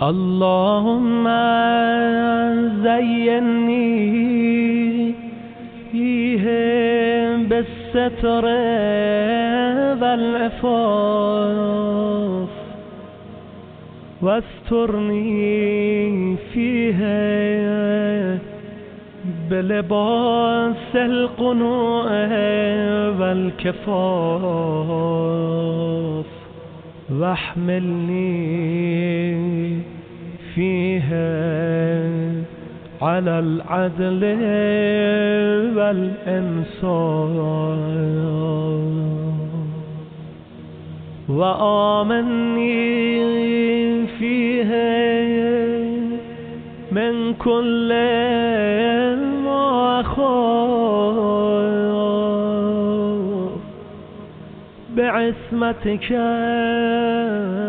اللهم زينني فيه بالستر والعفاف واسترني فيه بلباس القنوع والكفاف واحملني فيها على العدل والإنصاف وآمني فيها من كل ما أخاف بعصمتك